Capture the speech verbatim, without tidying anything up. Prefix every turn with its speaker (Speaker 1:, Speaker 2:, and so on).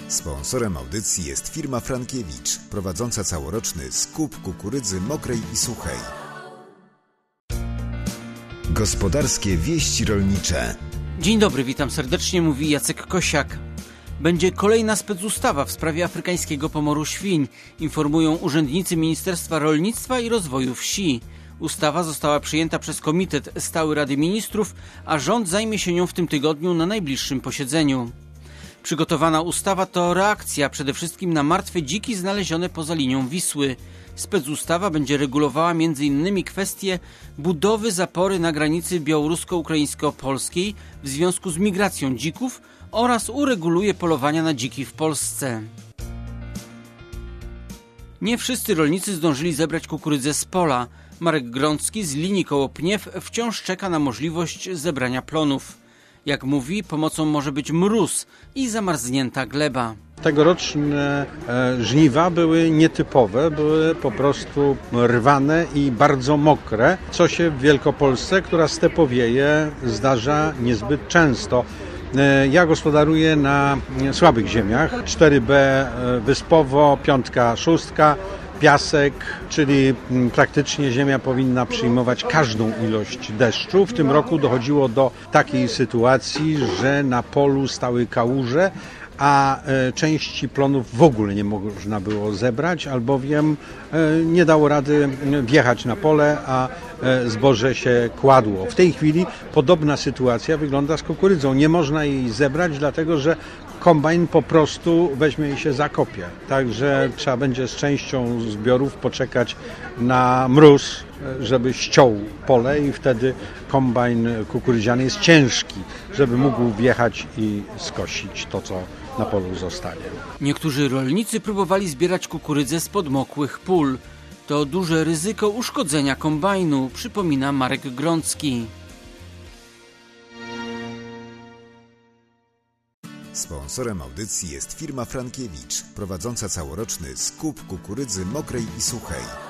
Speaker 1: Sponsorem audycji jest firma Frankiewicz, prowadząca całoroczny skup kukurydzy mokrej i suchej. Gospodarskie wieści rolnicze.
Speaker 2: Dzień dobry, witam serdecznie, mówi Jacek Kosiak. Będzie kolejna specustawa w sprawie afrykańskiego pomoru świń, informują urzędnicy Ministerstwa Rolnictwa i Rozwoju Wsi. Ustawa została przyjęta przez Komitet Stały Rady Ministrów, a rząd zajmie się nią w tym tygodniu na najbliższym posiedzeniu. Przygotowana ustawa to reakcja przede wszystkim na martwe dziki znalezione poza linią Wisły. Specustawa będzie regulowała między innymi kwestie budowy zapory na granicy białorusko-ukraińsko-polskiej w związku z migracją dzików oraz ureguluje polowania na dziki w Polsce. Nie wszyscy rolnicy zdążyli zebrać kukurydzę z pola. Marek Grącki z linii koło Pniew wciąż czeka na możliwość zebrania plonów. Jak mówi, pomocą może być mróz i zamarznięta gleba.
Speaker 3: Tegoroczne e, żniwa były nietypowe, były po prostu rwane i bardzo mokre, co się w Wielkopolsce, która stepowieje, zdarza niezbyt często. E, ja gospodaruję na słabych ziemiach, cztery B wyspowo, piątka, szóstka, piasek, czyli praktycznie ziemia powinna przyjmować każdą ilość deszczu. W tym roku dochodziło do takiej sytuacji, że na polu stały kałuże, a części plonów w ogóle nie można było zebrać, albowiem nie dało rady wjechać na pole, a zboże się kładło. W tej chwili podobna sytuacja wygląda z kukurydzą. Nie można jej zebrać, dlatego że kombajn po prostu weźmie i się zakopie. Także trzeba będzie z częścią zbiorów poczekać na mróz, żeby ściął pole i wtedy kombajn kukurydziany jest ciężki, żeby mógł wjechać i skosić to, co na polu zostanie.
Speaker 2: Niektórzy rolnicy próbowali zbierać kukurydzę z podmokłych pól. To duże ryzyko uszkodzenia kombajnu, przypomina Marek Grącki.
Speaker 1: Sponsorem audycji jest firma Frankiewicz, prowadząca całoroczny skup kukurydzy mokrej i suchej.